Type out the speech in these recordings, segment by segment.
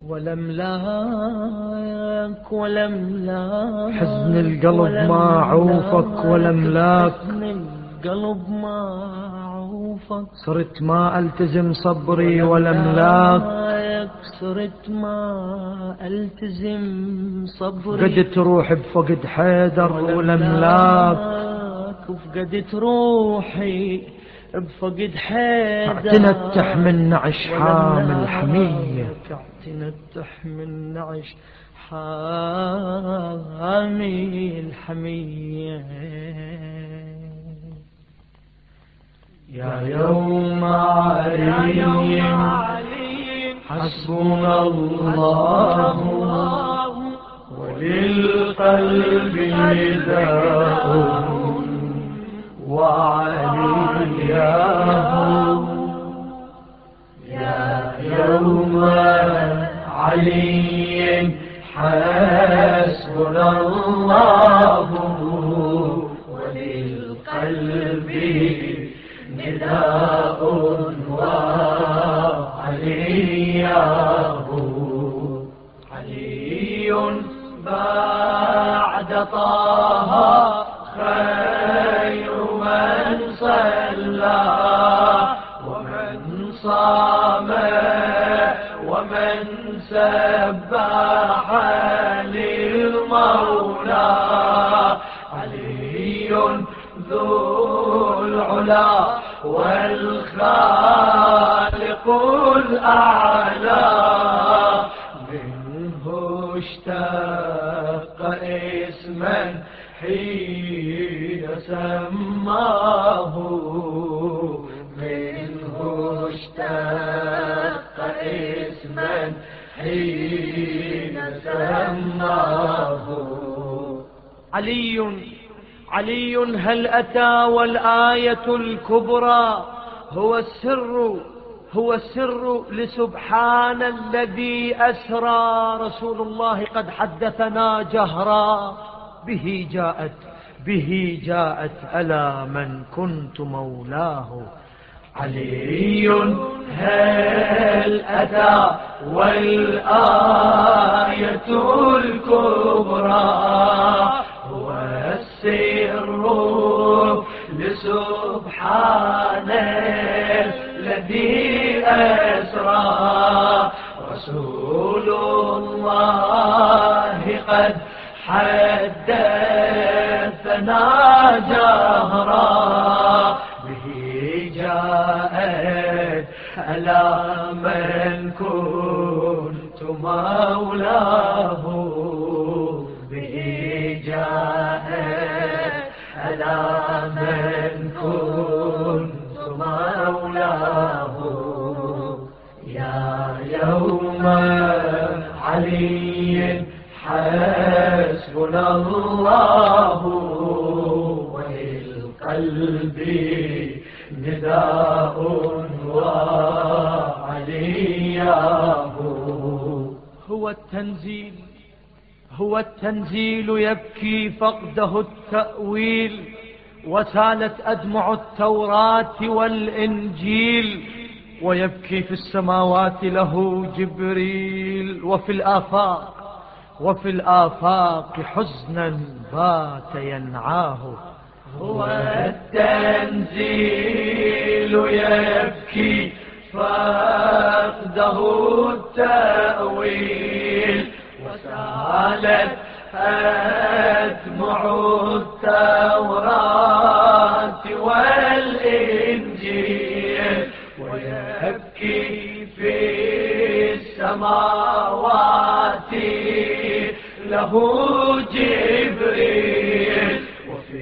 ولملاك ولملاك حزن القلب ما عوفك ولملاك، حزن القلب ما عوفك، صرت ما التزم صبري ولملاك، صرت ما التزم صبري، فقدت روحي بفقد حيدر ولملاك، وفقدت روحي بفقد حيدر، اعتنت تحمل نعش حامل حمية، اعتنت تحمل نعش حامل حمية. يا يوم علي حسبنا الله، وللقلب نداء وعلياه. يا يوم علي حسبنا الله، وللقلب نداء وعلياه. علي بعد طه خير من صلى ومن صام ومن سبح للمولى. علي ذو العلا والخالق الأعلى، منه اشتق اسما حين سماه، منه اشتق اسما حين سماه. علي هل أتى والآية الكبرى هو السر لسبحان الذي أسرى. رسول الله قد حدثنا جهرا، به جاءت ألا من كنت مولاه. علي هل أتى والآية الكبرى هو السر لسبحان الذي أسرى. رسول الله قد حدثنا جهرا، به جاءت ألا من كنت مولاه. به جاءت ألا من كنت مولاه. يا يوم علي حسبنا الله، وللقلب نداء وعلياه. هو التنزيل يبكي فقده التأويل، وسالت أدمع التوراة والإنجيل، ويبكي في السماوات له جبريل، وفي الآفاق حزنا بات ينعاه. هو التنزيل يبكي فقده التأويل، وسالت أدمع التوراة والإنجيل، ويبكي في السماوات له جبريل، وفي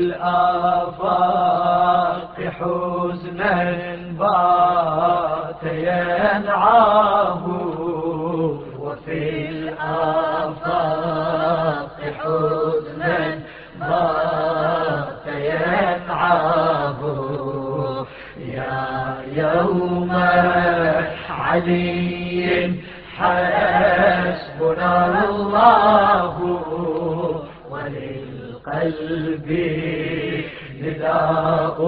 الآفاق حزنا بات ينعاه. وفي الآفاق حزنا بات ينعاه. يا يوم علي حسبنا الله، وللقلب نداء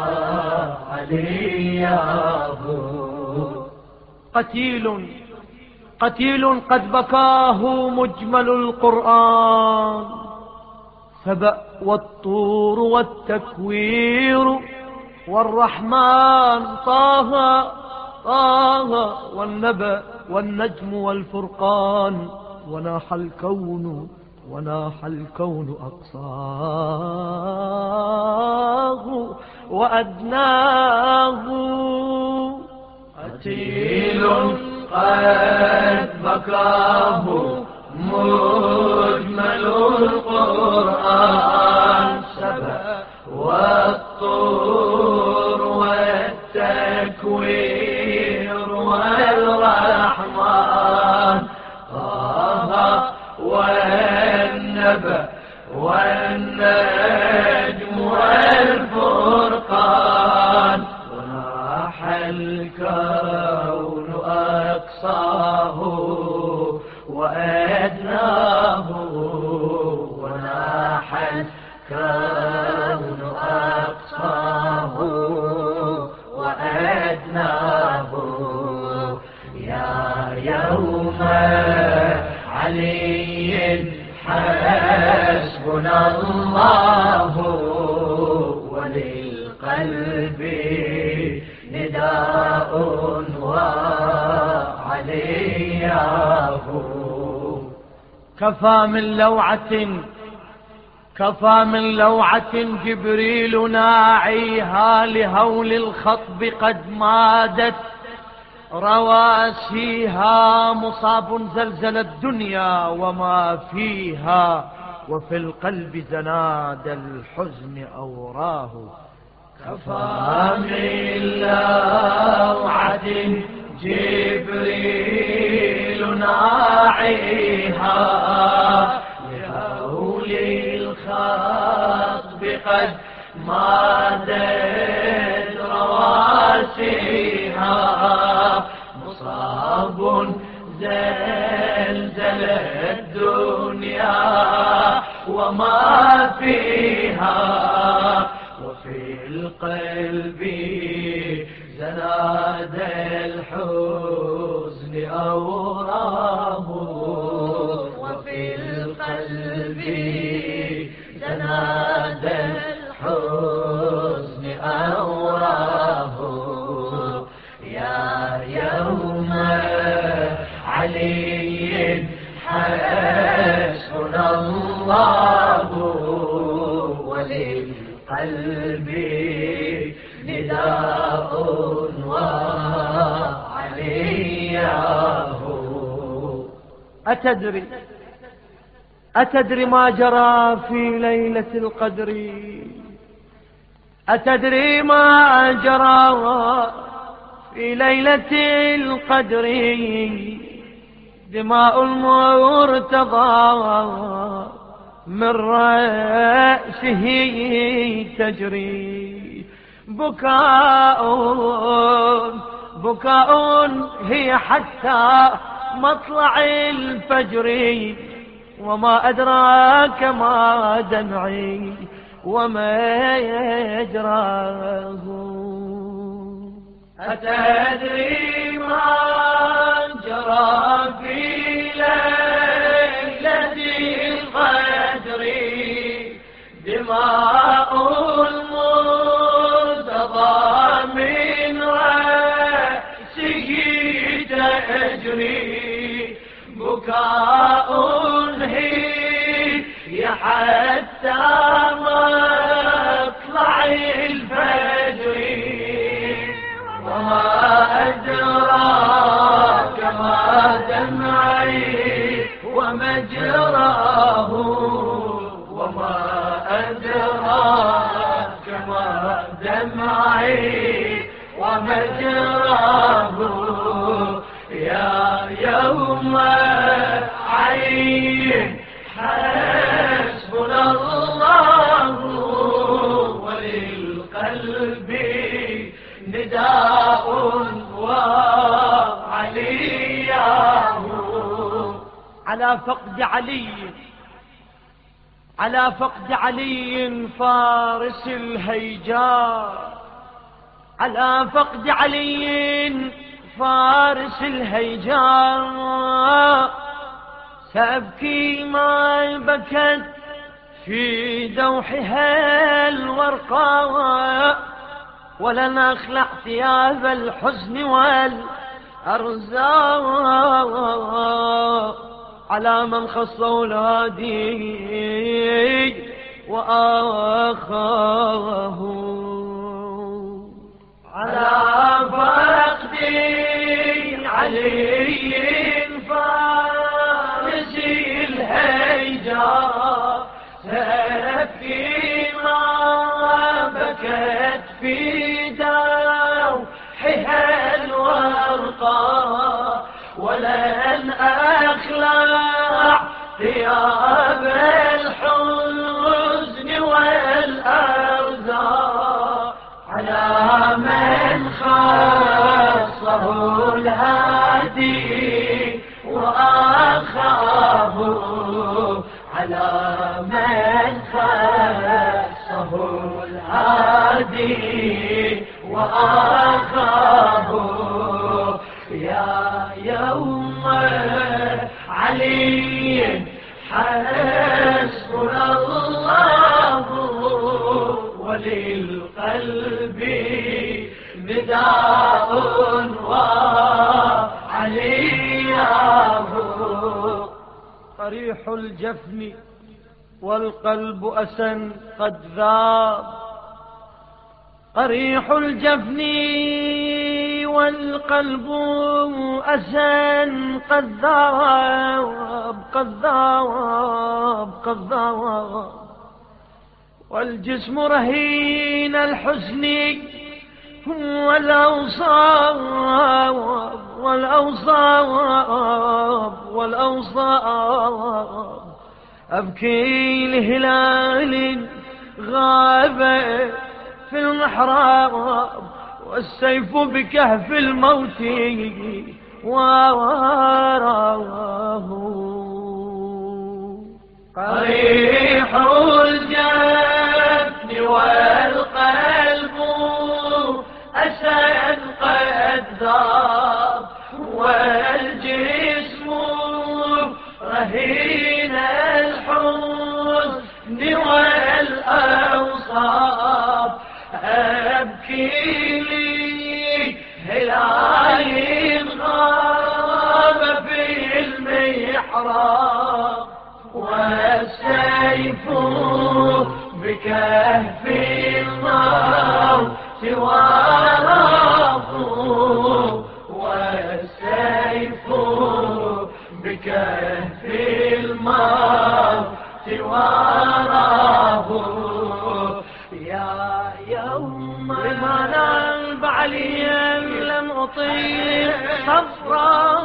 وعلياه. قتيل قد بكاه مجمل القرآن، سبأ والطور والتكوير والرحمن طه طه والنبأ والنجم والفرقان، وناح الكون أقصاه وأدناه. قتيل قد بكاه مجمل القرآن، سبأ والطور والتكوير والرحمن، طه والنبأ والنجم والفرقان، وناح الكون أقصاه وأدناه، وناح الكون أقصاه وأدناه. يا يوم علي حسبنا الله، وللقلب نداء وعلياه. كفى من لوعة جبريل ناعيها، لهول الخطب قد مادت رواسيها، مصاب زلزل الدنيا وما فيها، وفي القلب زناد الحزن أوراه. كفى من لوعة جبريل ناعيها، لهول الخطب قد مادت رواسيها، مصاب زلزل الدنيا وما فيها، وفي القلب زناد الحزن أوراه، وفي القلب زناد الحزن أوراه. يا يوم علي حسبنا الله، وللقلب نداء وعلياه. أتدري ما جرى في ليلة القدر؟ أتدري ما جرى في ليلة القدر؟ دماء المرتضى من رأسه تجري، بكاء هي حتى مطلع الفجر، وما أدراك ما دمعي وما يجراه. أتدري ما جرى في ليلة القدر؟ دماء المرتضى من رأسه تجري، بكاء هي حتى مطلع الفجر، وما أدراك ما دمعي ومجراه، وما أدراك ما دمعي ومجراه. يا يوم عين حسبنا الله، وللقلب نداء وعلياه. على فقد علي فارس الهيجاء، على فقد علي فارس الهيجاء، سأبكي ما بكت في دوحها الورقاء، ولن أخلع ثياب الحزن والأرزاق على من خص أولادي وآخاه، على فقدي علي فارسي الهيجاء، سأبكي ما بكت في دوحها الورقاء، ولن أخلع ثياب الحزن والأرزاق على من خصه الهادي وأخاه، على من خصه الهادي وأخاه. يا يوم علي حسبنا الله، وللقلب نداء وعلياه. قريح الجفن والقلب أسى قد ذاب، قريح الجفن والقلب أسى قد ذاب، قد ذاب، قد ذاب، والجسم رهين الحزن والأوصاب، والأوصاب، والأوصاب. أبكي لهلال غاب في المحراب، والسيف بكهف الموت ووراه. قريح الجفن والقلب أسى قد ذاب، والجسم رهين الحزن والأوصاب. أبكي لي هلال غاب في المحراب، والسيف بكهف الموت وراه، والسيف بكهف الموت وراه. يا يوم لمن بعليا لم أطيق صبرا،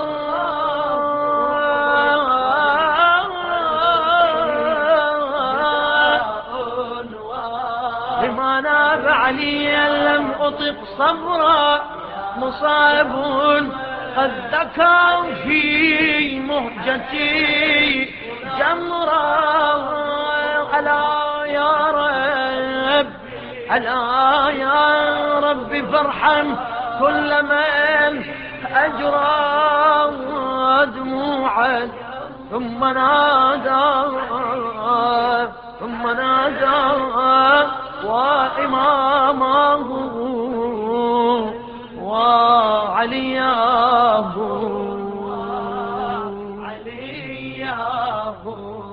لمن بعليا لم أطق صبرا، مصاب قد ذكر في مهجتي جمرا. ألا يا رب، ألا يا رب فارحم كل من أجرى دموعا، ثم نادى، ثم نادى وإمامه وعلياه، علياه.